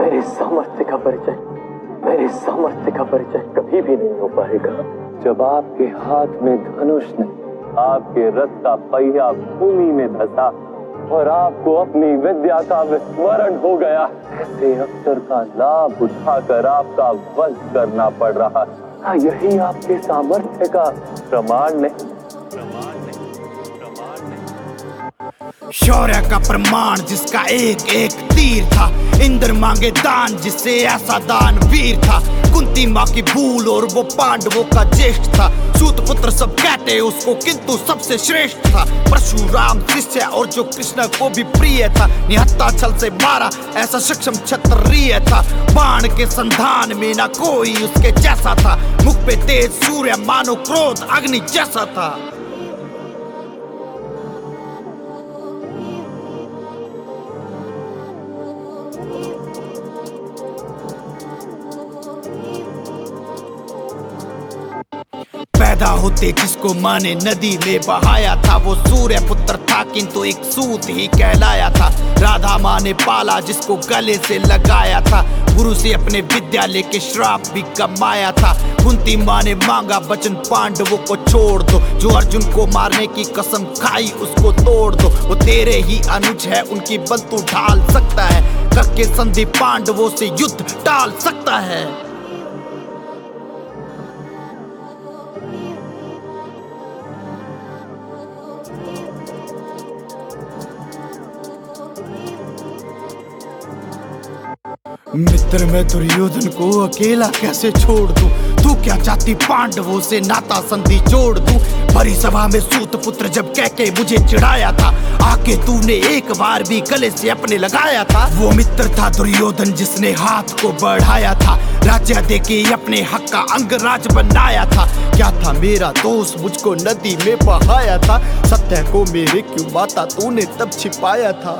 मेरे सामर्थ्य का परिचय कभी भी नहीं हो पाएगा जब आपके हाथ में धनुष नहीं, आपके रथ का पहिया भूमि में धंसा और आपको अपनी विद्या का विस्मरण हो गया। ऐसे अवसर का लाभ उठाकर आपका वध करना पड़ रहा है। यही आपके सामर्थ्य का प्रमाण नहीं। शौर्य का प्रमाण जिसका एक एक तीर था, इंद्र मांगे दान जिससे ऐसा दान वीर था। कुंती माँ की भूल और वो पांडवों का ज्येष्ठ था। सूत पुत्र सब कहते उसको किंतु सबसे श्रेष्ठ था। परशुराम शिष्य और जो कृष्ण को भी प्रिय था। निहत्था छल से मारा ऐसा सक्षम क्षत्रिय था। बाण के संधान में ना कोई उसके जैसा था। मुख पे तेज सूर्य मानो क्रोध अग्नि जैसा था। पैदा होते जिसको माँ ने नदी में बहाया था, वो सूर्य पुत्र था किंतु एक सूत ही कहलाया था। राधा माँ ने पाला जिसको गले से लगाया था। गुरु से अपने विद्या लेके श्राप भी कमाया था। कुंती माँ ने मांगा वचन पांडवों को छोड़ दो। जो अर्जुन को मारने की कसम खाई उसको तोड़ दो। वो तेरे ही अनुज है, उनकी बल तू ढाल सकता है। करके संधि पांडवों से युद्ध टाल सकता है। मित्र मैं दुर्योधन को अकेला कैसे छोड़ दूं? तू क्या चाहती पांडवों से नाता संधि जोड़ दूं? भरी सभा में सूत पुत्र जब कह के मुझे चिढ़ाया था, आके तूने एक बार भी गले से अपने लगाया था। वो मित्र था दुर्योधन जिसने हाथ को बढ़ाया था। राज्य देके अपने हक का अंगराज बनाया था। क्या था मेरा दोस्त मुझको नदी में बहाया था। सत्य को मेरे क्यों माता तूने तब छिपाया था।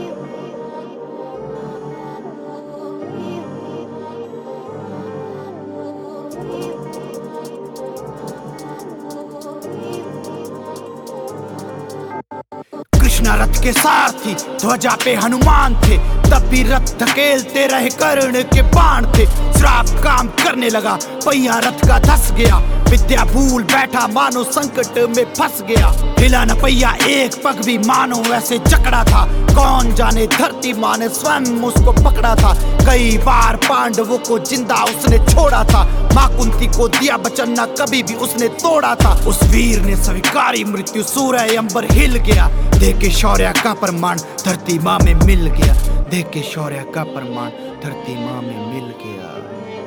कृष्णा रथ के सारथी ध्वजा पे हनुमान थे। तब भी रथ धकेलते रहे कर्ण के बाण थे। श्राप काम करने लगा पहिया रथ का धस गया। विद्या भूल बैठा मानो संकट में फंस गया। हिला न पहिया एक पग भी मानो ऐसे जकड़ा था। कौन जाने धरती माँ ने स्वयं उसको पकड़ा था। कई बार पांडवों को जिंदा उसने छोड़ा था। माँ कुंती को दिया वचन न कभी भी उसने तोड़ा था। उस वीर ने स्वीकारी मृत्यु, सूर्य अंबर हिल गया। देखे शौर्य का प्रमाण धरती माँ में मिल गया। देखे शौर्य का प्रमाण धरती माँ में मिल गया।